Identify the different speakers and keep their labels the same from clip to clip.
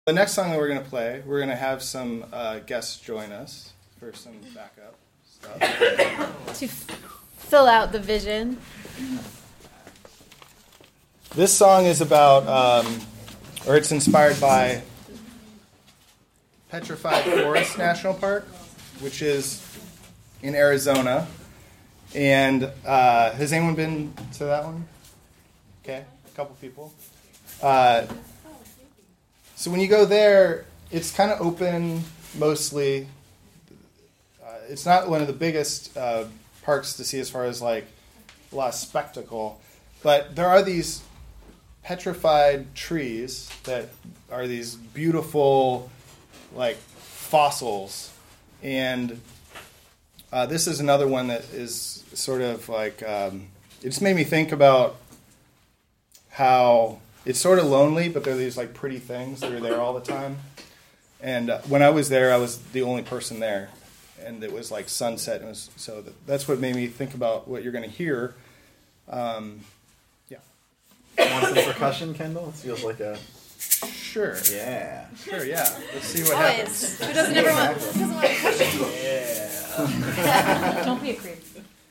Speaker 1: The next song that we're going to play, we're going to have some guests join us for some backup stuff.
Speaker 2: To fill out the vision.
Speaker 1: This song is about, or it's inspired by Petrified Forest National Park, which is in Arizona. And has anyone been to that one? Okay, a couple people. So when you go there, it's kind of open mostly. It's not one of the biggest parks to see as far as like a lot of spectacle, but there are these petrified trees that are these beautiful like fossils, and this is another one that is sort of like it just made me think about how it's sort of lonely, but there are these like pretty things that are there all the time. And when I was there, I was the only person there, and it was like sunset. And so that's what made me think about what you're going to hear. Yeah.
Speaker 3: Want some percussion, Kendall? It feels like a...
Speaker 1: Sure.
Speaker 3: Yeah.
Speaker 1: Sure, yeah. Let's see what happens.
Speaker 2: Who doesn't ever want percussion?
Speaker 3: Yeah.
Speaker 2: Don't be a creep.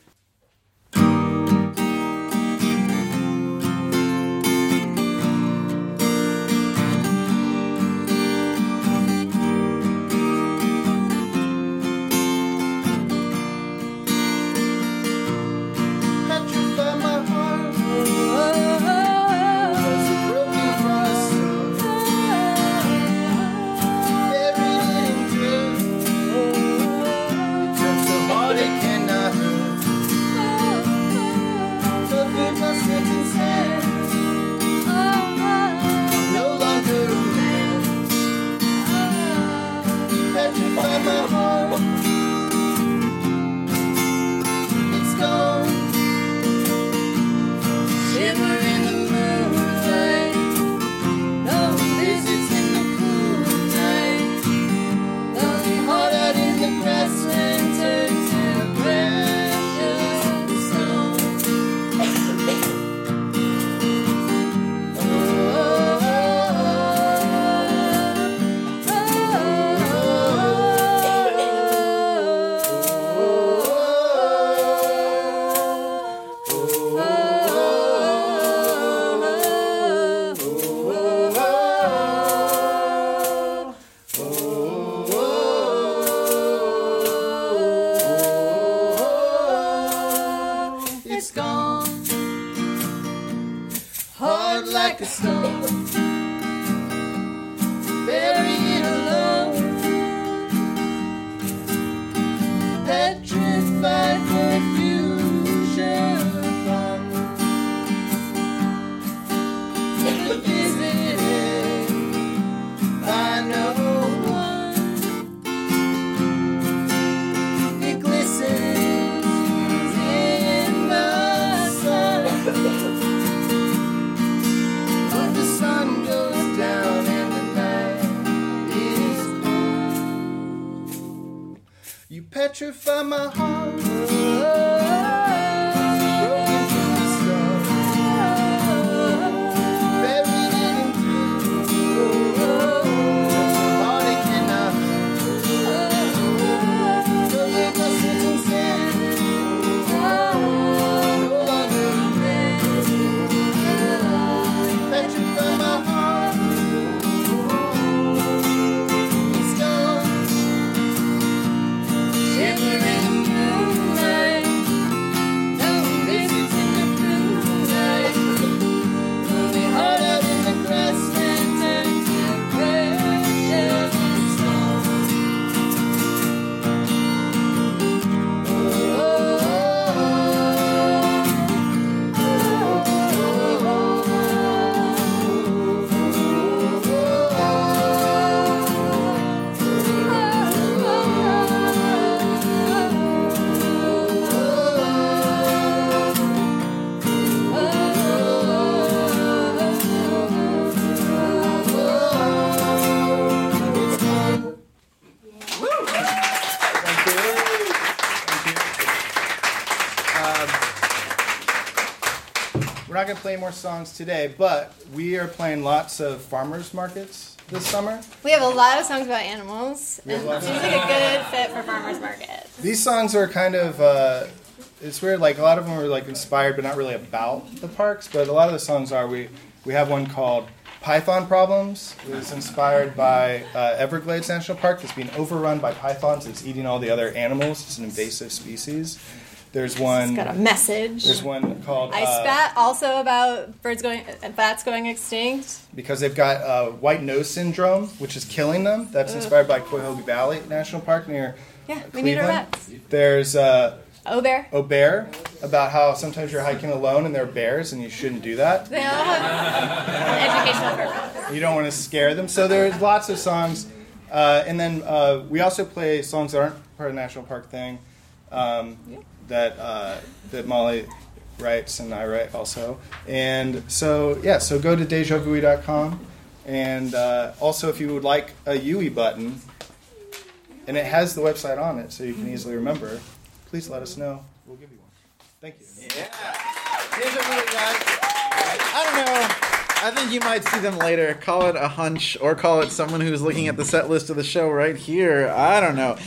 Speaker 1: Petrify my heart.
Speaker 4: Shivering in the moonlight.
Speaker 1: not going to play more songs today, but we are playing lots of farmers markets this summer.
Speaker 2: We have a lot of songs about animals,
Speaker 1: We have
Speaker 2: and
Speaker 1: lots
Speaker 2: it
Speaker 1: of-
Speaker 2: seems like a good fit for farmers market.
Speaker 1: These songs are kind of, it's weird, like a lot of them are like inspired, but not really about the parks, but a lot of the songs are, we have one called Python Problems. It was inspired by Everglades National Park that's being overrun by pythons. It's eating all the other animals. It's an invasive species. There's
Speaker 2: It's
Speaker 1: one,
Speaker 2: got a message.
Speaker 1: there's one called...
Speaker 2: I spat also about bats going extinct.
Speaker 1: because they've got white nose syndrome, which is killing them. That's inspired by Cuyahoga Valley National Park near
Speaker 2: Yeah, we
Speaker 1: Cleveland.
Speaker 2: need our bats.
Speaker 1: There's
Speaker 2: Bear.
Speaker 1: Bear, about how sometimes you're hiking alone and there are bears and you shouldn't do that.
Speaker 2: They all have an educational purpose.
Speaker 1: You don't want to scare them. So there's lots of songs. And then we also play songs that aren't part of the National Park thing that Molly writes and I write also. And so, so go to DejaVui.com. And also, if you would like a Yui button, and it has the website on it so you can easily remember, please let us know. We'll give you one. Thank you.
Speaker 3: Yeah. Deja Vu, guys. I don't know. I think you might see them later. Call it a hunch or call it someone who's looking at the set list of the show right here. I don't know.